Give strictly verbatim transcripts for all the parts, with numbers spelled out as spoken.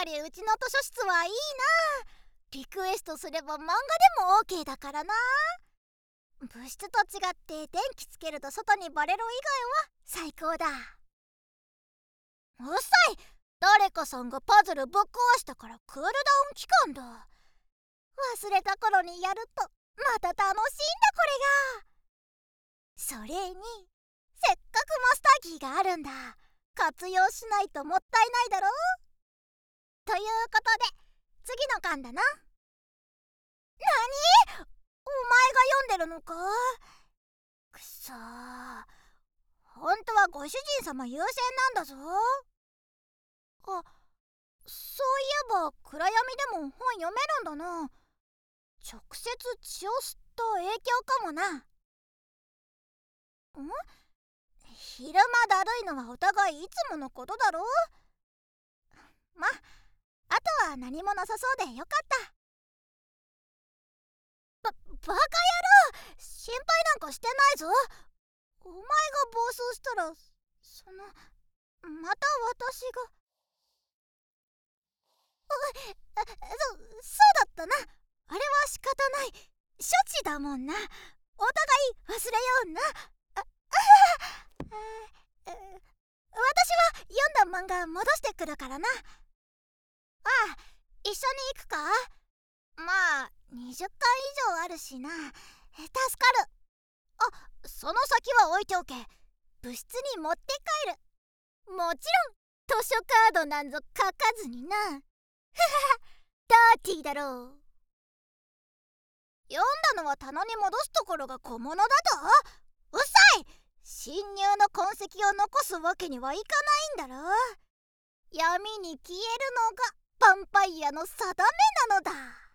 りうちの図書室はいいな。リクエストすれば漫画でも オーケー だからな。部室と違って電気つけると外にバレる以外は最高だ。うっさい、誰かさんがパズルぶっ壊したからクールダウン期間だ。忘れた頃にやるとまた楽しいんだこれが。それにせっかくマスターキーがあるんだ。活用しないともったいないだろ。ということで次の巻だな。なに？お前が読んでるのか？くそー、ほんとはご主人様優先なんだぞ。あ、そういえば暗闇でも本読めるんだな。直接血を吸った影響かもな。ん？昼間だるいのはお互いいつものことだろ。ま、あとは何もなさそうでよかった。ば、バカ野郎、心配なんかしてないぞ。お前が暴走したら、その、また私が。あ、そ、そうだったな。あれは仕方ない。処置だもんな。お互い忘れような。あ、ああ、私は読んだ漫画戻してくるからな。ああ、一緒に行くか？まあにじゅっかん以上あるしな。助かる。あ、その先は置いておけ。部室に持って帰る。もちろん図書カードなんぞ書かずにな。ふはは、ダーティーだろう。読んだのは棚に戻すところが小物だと？うっさい！侵入の痕跡を残すわけにはいかないんだろ。闇に消えるのがヴァンパイアの定めなのだ。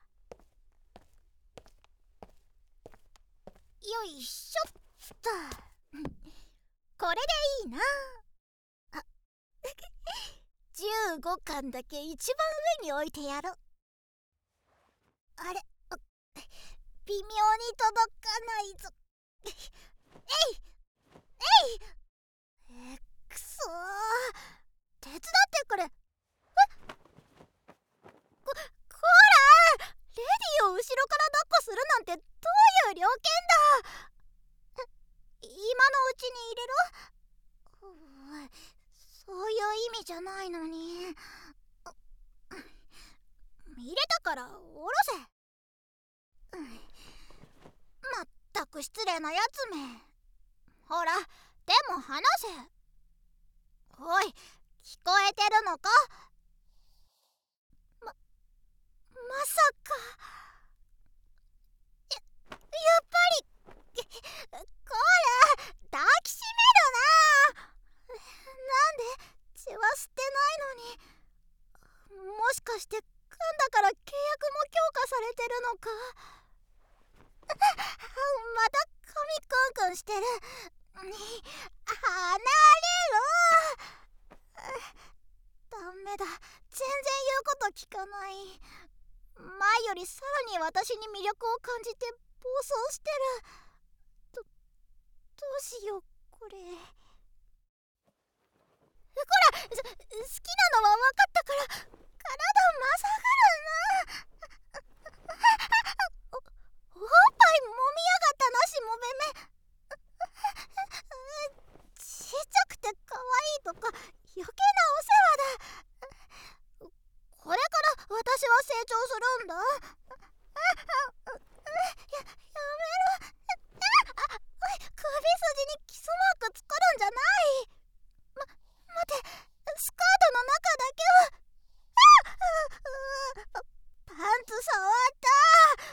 よいしょっと。これでいいな。あじゅうごかんだけ一番上に置いてやろう。あれ、微妙に届かないぞ。えいえい、えー、くそー、手伝ってくれ。えっ、こ、こらー、レディを後ろから抱っこするなんてどういう了見だ。今のうちに入れろ。そういう意味じゃないのに。入れたから下ろせ。まったく失礼なやつめ。ほら、手も離せ。おい、聞こえてるのか？ま、まさか。や、やっぱり。こら、抱きしめるな。なんで血は吸ってないのに。もしかして噛んだから契約も強化されてるのか。また髪クンクンしてる。離れろ。ダメだ、全然言うこと聞かない。前よりさらに私に魅力を感じて暴走してる。ど、どうしようこれ。こら、好きなのは分かったから体まさぐるな。お、おっぱいもみやがったな、しもべめ。ちっちゃくて可愛いとか余計なお世話だ。これから私は成長するんだ。や、やめろ。あ、おい、首筋にキスマーク作るんじゃない。ま、待て、スカートの中だけは。あ、パンツ触った。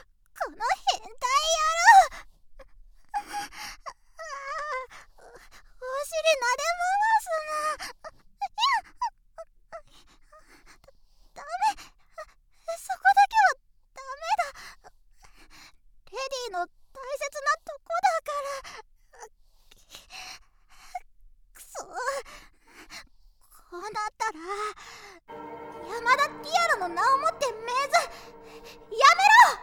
この変態野郎。お尻撫で回すな。ダメ、そこだけはダメだ。レディの大切なとこだから。くそ、こうなったら山田ティアラの名をもって命ず。やめろ。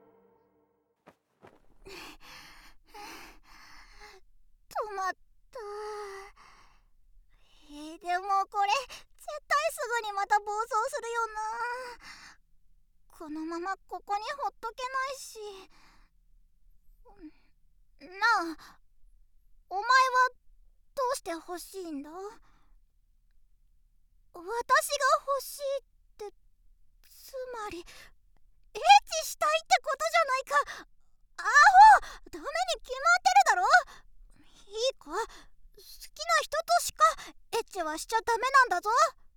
止まった。えー、でもこれ絶対すぐに間また暴走するよな。このままここにほっとけないし。なあ、お前はどうして欲しいんだ？私が欲しいって、つまりエッチしたいってことじゃないか。アホ、ダメに決まってるだろ。いいか、好きな人としかエッチはしちゃダメなんだぞ。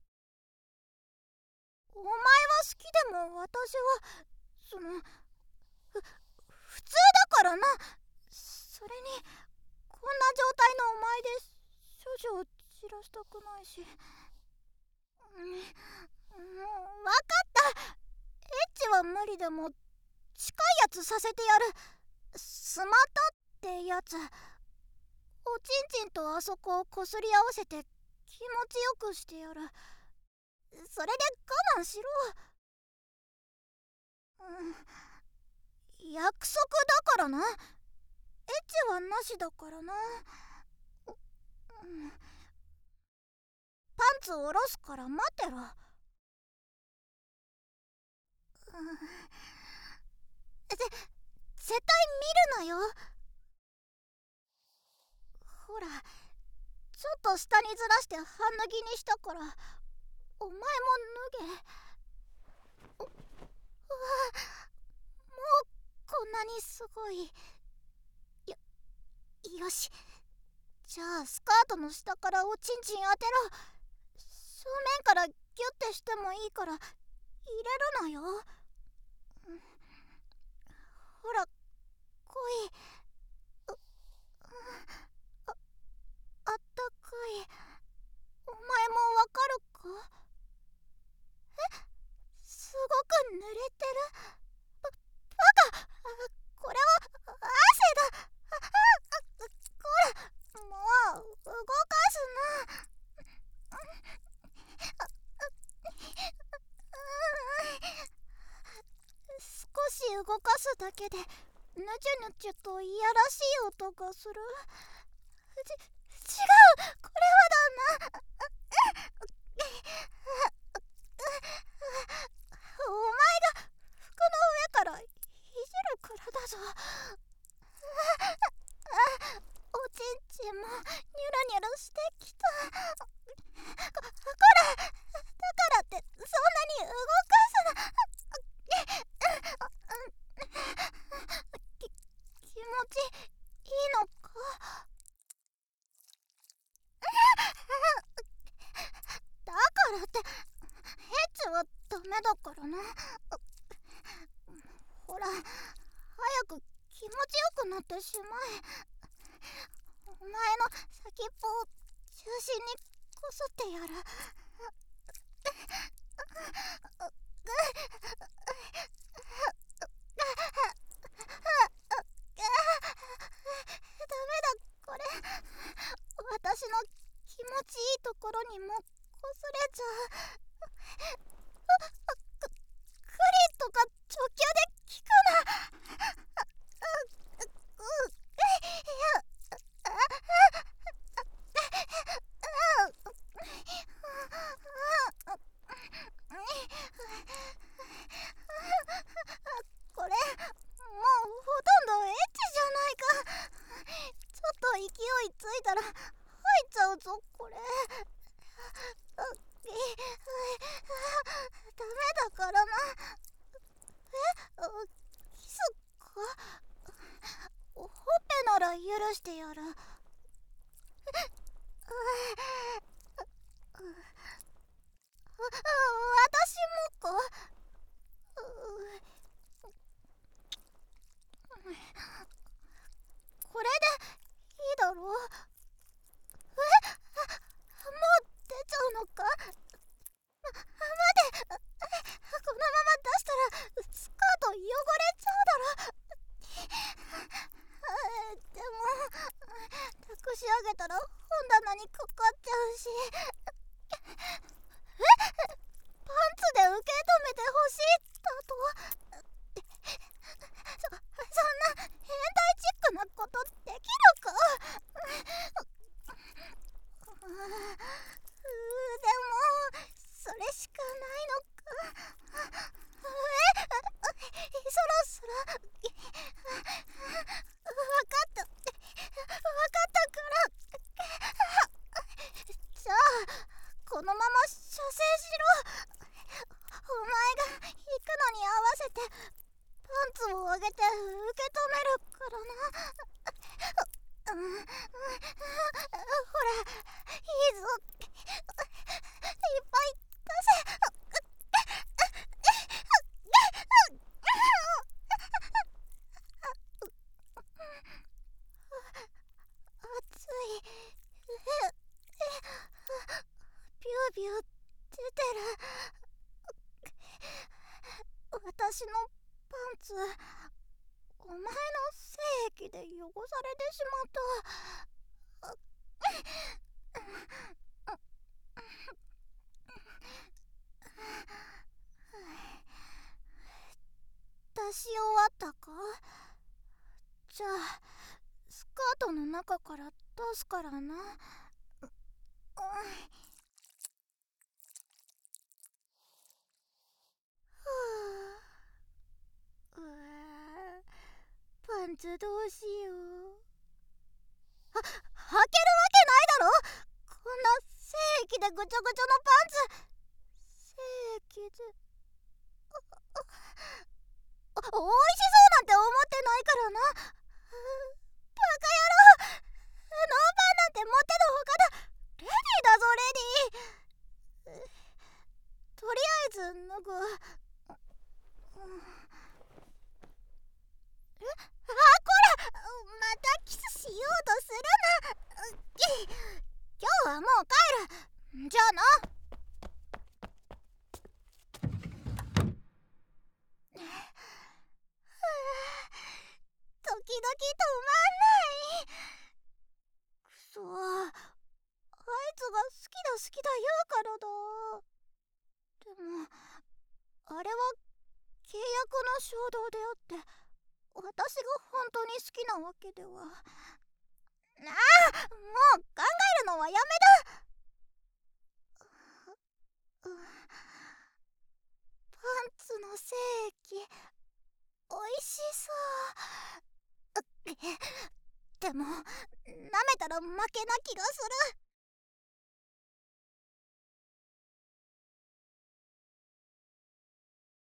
お前は好きでも私はそのふ普通だからな。それにこんな状態のお前で処女を散らしたくないし。うん、もう分かった。エッチは無理でも近いやつさせてやる。スマタってやつ。おちんちんとあそこをこすり合わせて気持ちよくしてやる。それで我慢しろ。うん、約束だからな。エッチはなしだからな。うん、パンツ下ろすから待ってろ。うん、ぜ絶対見るなよ。ほら、ちょっと下にずらして半脱ぎにしたから、お前も脱げ。うわ、もうこんなにすごい。よ、よし。じゃあスカートの下からおちんちん当てろ。正面からギュッてしてもいいから入れるなよ。ほら、来い。う、うあ、あったかい。お前もわかるか？え、すごく濡れてる。バ、バカ。これは汗だ。あ、あ、あ、こら、もう動かすな。少し動かすだけでぬちゅぬちゅといやらしい音がする。ち、違う、これはだな。お前が服の上からいじるからだぞ。おちんちんもニュルニュルしてきた。こ、こら、だからってそんなに動かすな。き、気持ちいいのか？だからってエッチはダメだからな。ほら、早く気持ちよくなってしまえ。お前の先っぽを中心にこすってやる。ダメだ、これ私の気持ちいいところにもこすれちゃう。ク、クリットが直球で効くな。これもうほとんどエッチじゃないか。ちょっと勢いついたら入っちゃうぞこれ。ダメだからな。え、キスか？ほっぺなら許してやる。私もか？これでいいだろう？え？もう出ちゃうのか？ま、待て。このまま出したらスカート汚れちゃうだろ。でも託し上げたら本棚にかかっちゃうし。え？パンツで受け止めてほしいだと？そ、そんな変態チックなことできるか？う、でもそれしかビュー出てる。私のパンツ、お前の精液で汚されてしまった。出し終わったか？じゃあスカートの中から出すからな。う、うわ、パンツどうしよう。は、履けるわけないだろ、こんな精液でぐちょぐちょのパンツ。精液でお、おいしそうなんて思ってないからな。バカ野郎、ノーパンなんてもってのほかだ。レディーだぞ、レディー。とりあえず脱ぐ。え、あ、こら、またキスしようとするな。今日はもう帰る。じゃあな。時々止まんない。くそ、あいつが好きだ好きだ言うからだ。でもあれは契約の衝動であって、私が本当に好きなわけでは。ああ、もう考えるのはやめだ。パンツの精液おいしそう。でも舐めたら負けな気がする。